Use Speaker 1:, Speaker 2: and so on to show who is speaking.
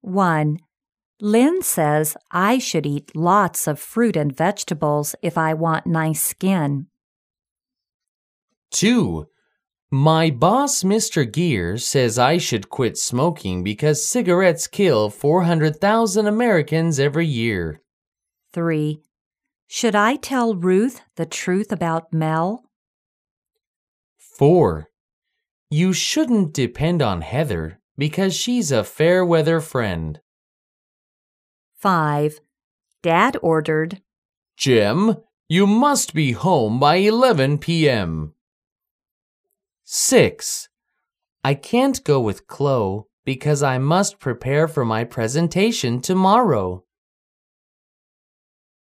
Speaker 1: 1. Lynn says I should eat lots of fruit and vegetables if I want nice skin.
Speaker 2: 2. My boss, Mr. Gear, says I should quit smoking because cigarettes kill 400,000 Americans every year.
Speaker 1: 3. Should I tell Ruth the truth about Mel?
Speaker 2: 4. You shouldn't depend on Heather because she's a fair-weather friend.
Speaker 1: 5. Dad ordered,
Speaker 2: Jim, you must be home by 11 p.m. 6. I can't go with Chloe because I must prepare for my presentation tomorrow.